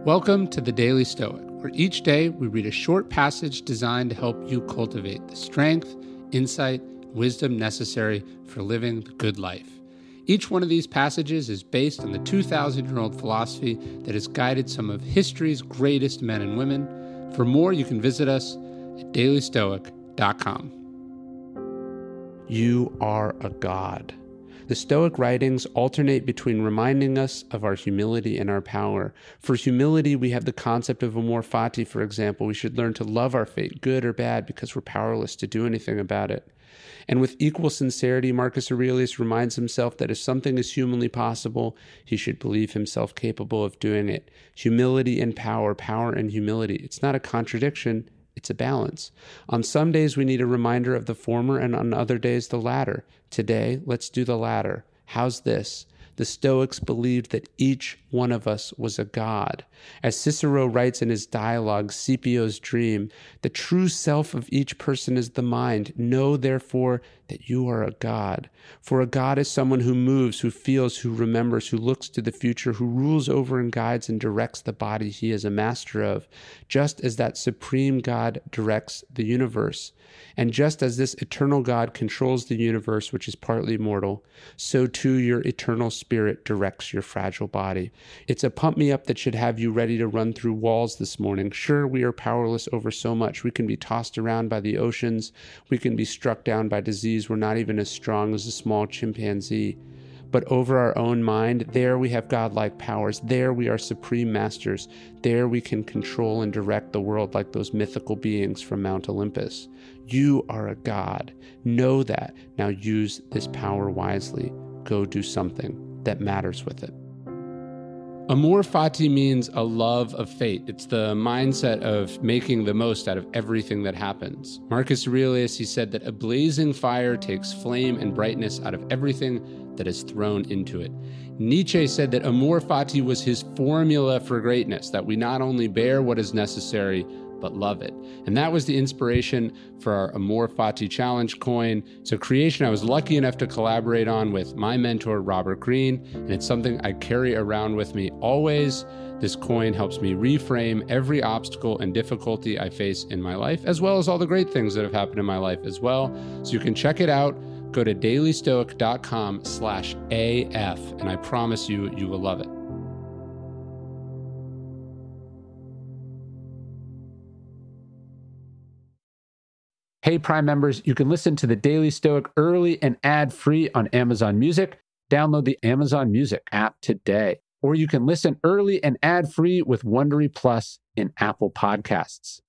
Welcome to the Daily Stoic, where each day we read a short passage designed to help you cultivate the strength, insight, and wisdom necessary for living the good life. Each one of these passages is based on the 2,000-year-old philosophy that has guided some of history's greatest men and women. For more, you can visit us at dailystoic.com. You are a god. The Stoic writings alternate between reminding us of our humility and our power. For humility, we have the concept of amor fati, for example. We should learn to love our fate, good or bad, because we're powerless to do anything about it. And with equal sincerity, Marcus Aurelius reminds himself that if something is humanly possible, he should believe himself capable of doing it. Humility and power, power and humility. It's not a contradiction. It's a balance. On some days, we need a reminder of the former, and on other days, the latter. Today, let's do the latter. How's this? The Stoics believed that each one of us was a god. As Cicero writes in his dialogue, Scipio's Dream, the true self of each person is the mind. Know, therefore, that you are a god. For a god is someone who moves, who feels, who remembers, who looks to the future, who rules over and guides and directs the body he is a master of, just as that supreme God directs the universe. And just as this eternal God controls the universe, which is partly mortal, so too your eternal spirit directs your fragile body. It's a pump me up that should have you ready to run through walls this morning. Sure, we are powerless over so much. We can be tossed around by the oceans. We can be struck down by disease. We're not even as strong as a small chimpanzee. But over our own mind, there we have godlike powers. There we are supreme masters. There we can control and direct the world like those mythical beings from Mount Olympus. You are a god. Know that. Now use this power wisely. Go do something that matters with it. Amor fati means a love of fate. It's the mindset of making the most out of everything that happens. Marcus Aurelius, he said that a blazing fire takes flame and brightness out of everything that is thrown into it. Nietzsche said that amor fati was his formula for greatness, that we not only bear what is necessary, but love it. And that was the inspiration for our Amor Fati Challenge coin. It's a creation I was lucky enough to collaborate on with my mentor, Robert Greene, and it's something I carry around with me always. This coin helps me reframe every obstacle and difficulty I face in my life, as well as all the great things that have happened in my life as well. So you can check it out. Go to dailystoic.com/AF, and I promise you, you will love it. Hey, Prime members, you can listen to the Daily Stoic early and ad-free on Amazon Music. Download the Amazon Music app today. Or you can listen early and ad-free with Wondery Plus in Apple Podcasts.